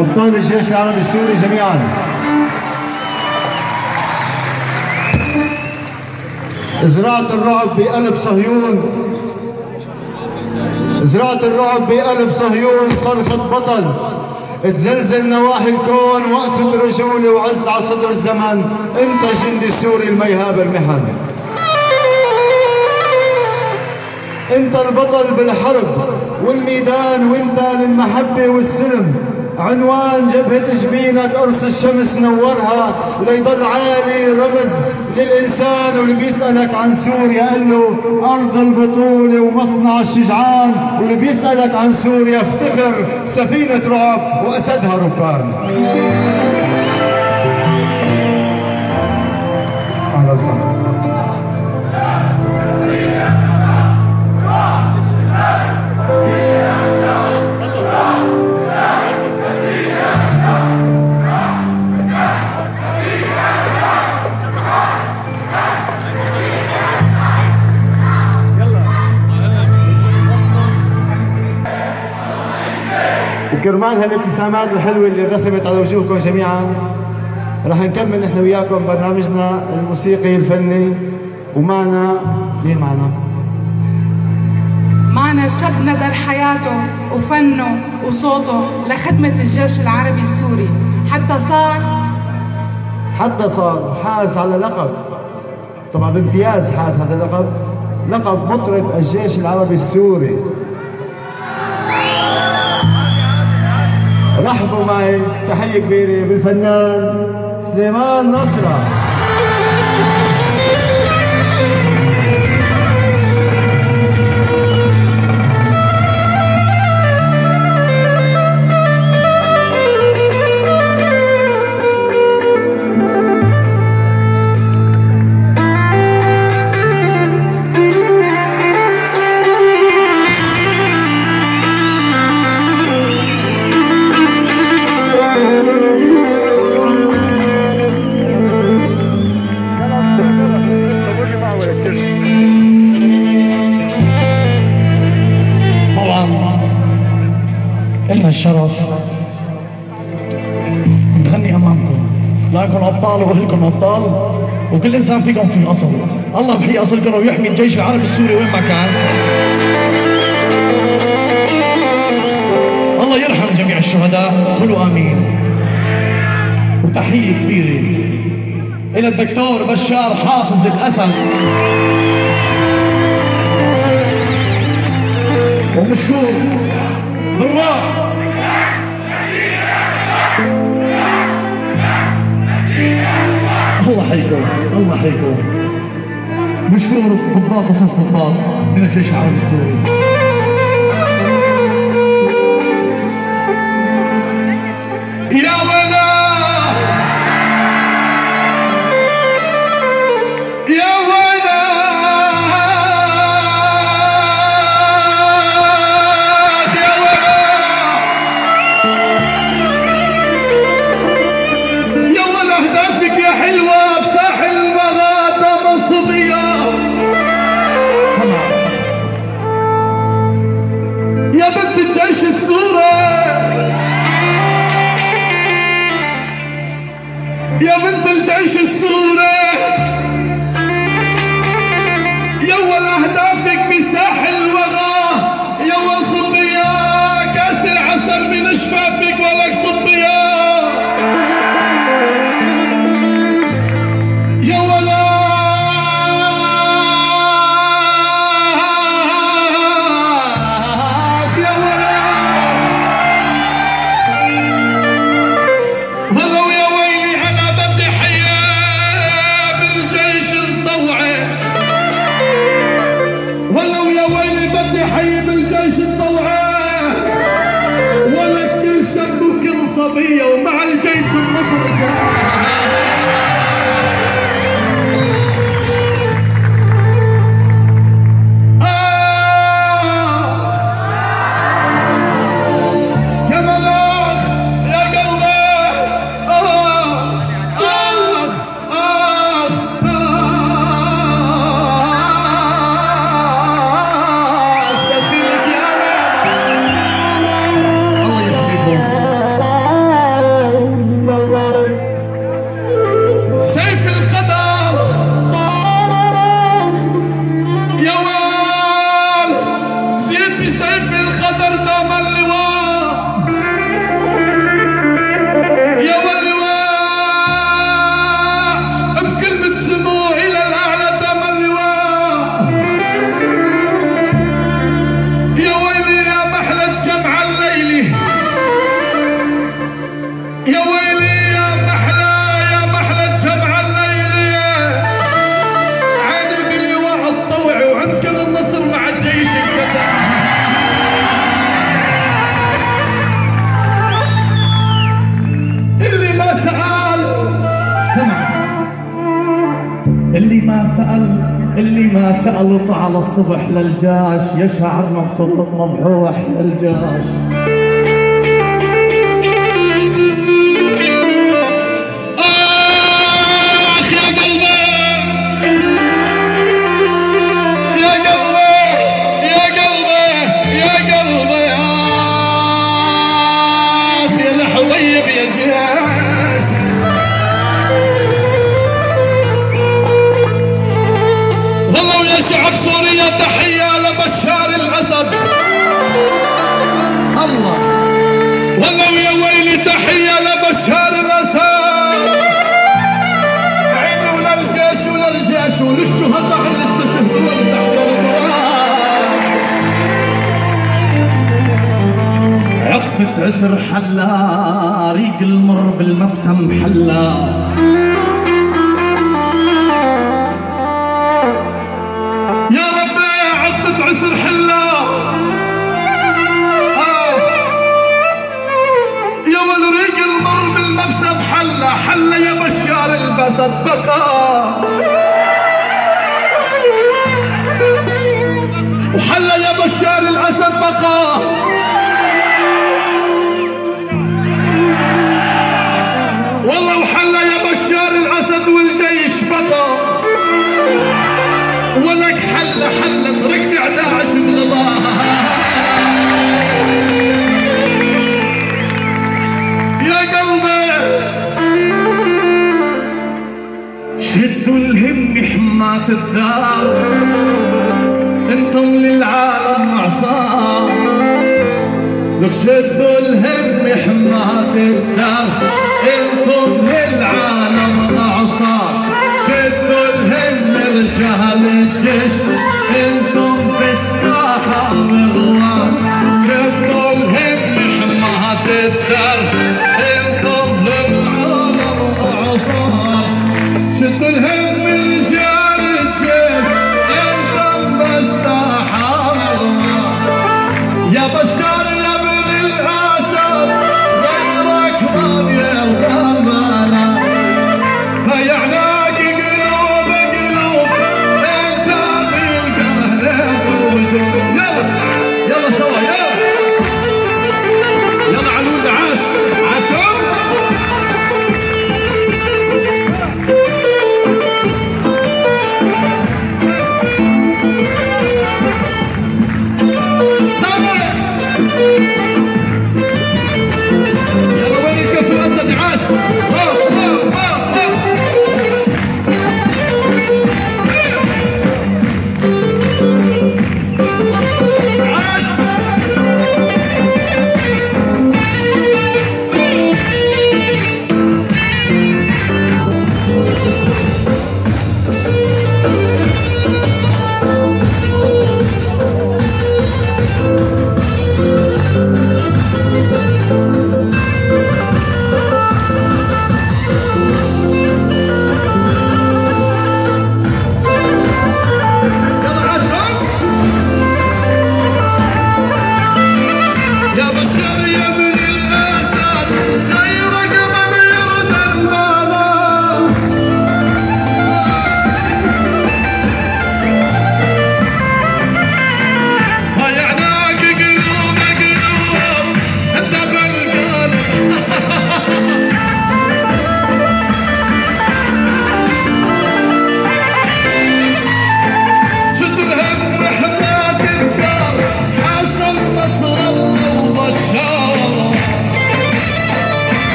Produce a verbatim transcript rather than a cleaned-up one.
أبطال الجيش العربي السوري جميعا. زراعة الرعب بقلب صهيون، زراعة الرعب بقلب صهيون، صرخة بطل تزلزل نواحي الكون، وقفة رجولة وعز على صدر الزمن. انت جندي السوري الميهاب المحن، انت البطل بالحرب والميدان، وانت للمحبة والسلم عنوان. جبهة جبينك قرص الشمس نورها ليضل عالي رمز للإنسان. واللي بيسألك عن سوريا قال له أرض البطولة ومصنع الشجعان، واللي بيسألك عن سوريا افتخر سفينة رعب وأسدها ركان. أهلا وسهلا. كرمال هالابتسامات الحلوة اللي رسمت على وجوهكم جميعا، رح نكمل نحن وياكم برنامجنا الموسيقي الفني. ومعنا مين معنا؟ معنا شاب ندر حياته وفنه وصوته لخدمة الجيش العربي السوري، حتى صار حتى صار حاز على لقب، طبعا بامتياز حاز هذا اللقب، لقب مطرب الجيش العربي السوري. رحبوا معي تحية كبيرة بالفنان سليمان نصرة. لنا الشرف نغني امامكم، لكم ابطال واهلكم ابطال، وكل انسان فيكم في اصل. الله بحيي اصلكم ويحمي الجيش العربي السوري وين ما كان. الله يرحم جميع الشهداء، قولوا امين. وتحيه كبيره الى الدكتور بشار حافظ الاسد، ومشكور بالراء الله حيكم، الله حيكم. مشكور ضباط وصف ضباط من الجيش العربي السوري. يا ولا يا ولا يا ولا يا ولا اهدافك يا حلوه بساحل المغاده مصبيه. سمع يا بنت الجيش السوري، يا بنت الجيش السوري، يول اهدافك بساحل الوغى، يول صبيا كاس العسل من شفافك ولك صبيا. يا ولا يا ولا ولو يا ويلي انا بدي حياه بالجيش الطوعي، ولو يا ويلي بدي حي بالجيش الطوعي، ولك كل شاب وكل صبيه ومع الجيش النصر جاي. سأل اللي ما سأل طال الصبح للجاش، يا شعرنا بصوت مبحوح للجاش. شعب سوريا تحية لبشار الأسد. الله والله يا ويلي تحية لبشار الأسد. عينوا للجيش وللجيش وللشهداء اللي استشهدوا تحت الجوار. عقدة عسر حلا ريق المر بالمبسم حلا. عسر حلا آه. يا والريق المر بالمبسم حلا حلا يا بشار البسد بقى. وحلا يا بشار الأسد بقى. والله وحلا يا بشار الأسد والجيش بقى. ولك حل حل ترجع داعش من الله. يا قلبي شدوا الهم حماة الدار، انتم للعالم معصار. لك شدوا الهم حماة الدار، انتم للعالم معصار. شدوا الهم رجال الجيش، انتم بالساحة مغوار. شدوا الهم حماة الدار، انتم للعالم معصار. شدوا الهم رجال الجيش، انتم بالساحة مغوار. يا بشار يا ابن الاسد غيرك ما يرضى بلا. فيعناك يلا سوا يلا يلا علود عاش عاشوا. يلا وين الكف الاسد عاش.